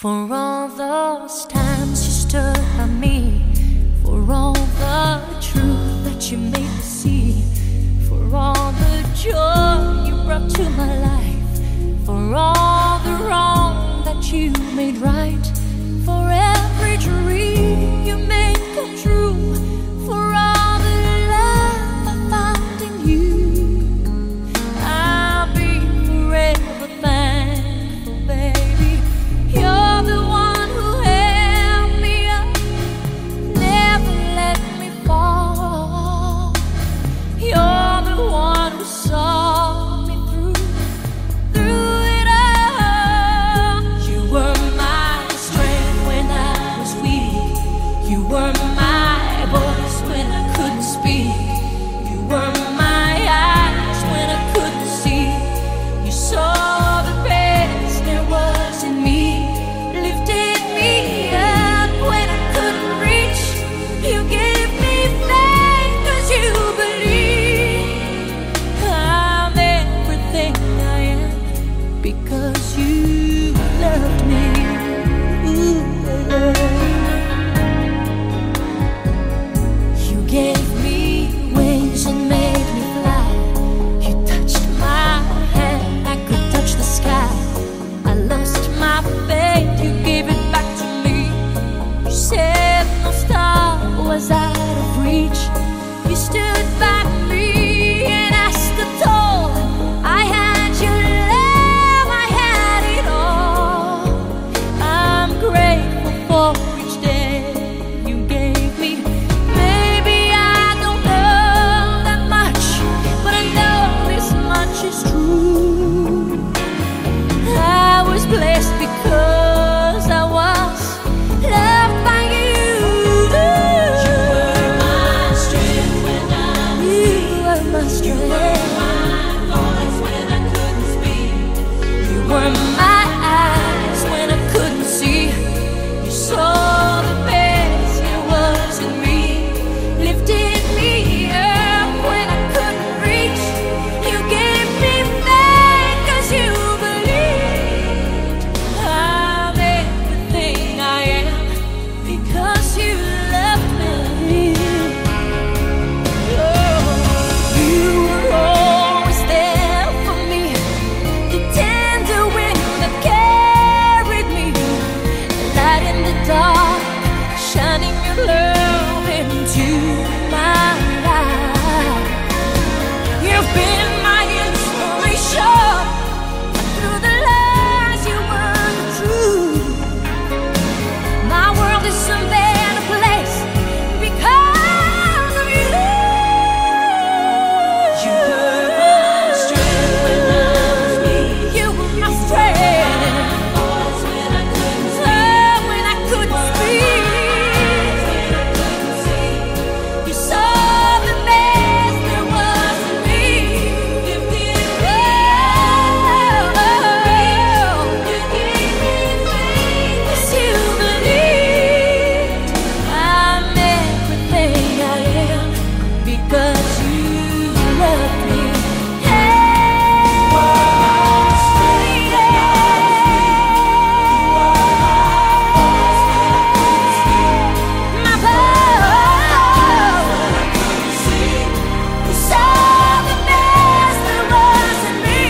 For all those times you stood by me, for all the truth that you made me see, for all the joy you brought to my life, for all the wrong that you made right, for every dream you made come true, for all the love I found in you, I'll be forever thankful, baby. You're the one who held me up, never let me fall. You're the one who saw me through it all. You were my strength when I was weak. You were my voice when I couldn't speak. You were my eyes when I couldn't see. You saw the best there was in me, lifted me up when I couldn't reach. You gave me faith 'cause you believe I'm everything I am because you loved me. Ooh, you gave me wings and made me fly. You touched my hand, I could touch the sky. I lost my faith, you gave it back to me. You said no star was out of reach. You stood by me and I stood tall. I had your love, I had it all. I'm grateful for each day you gave me. Maybe I don't know that much, but I know this much is true. I was blessed because I was loved by you. You were my strength when I was weak. You were my strength. You were my voice when I couldn't speak. You were my eyes when I couldn't see. You saw the best there was in me, lifted me up when I couldn't reach. You gave me faith 'cause you believed I'm everything I am because you loved me. Oh, you were always there for me, the tender wind that carried me, the light in the dark, shining your love into my life. You've been my inspiration through the lies you weren't true. My world is a better place because of you. You were my strength when I was weak. You were my strength. Voice when I couldn't speak. When I couldn't speak. You saw the best there was in me. Lifted me up. You gave me faith 'cause you believed I'm everything I am because you loved me. My power. You saw the best there was in me.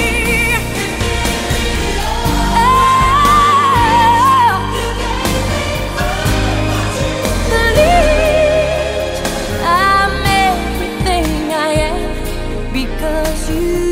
Believed I'm everything I am because you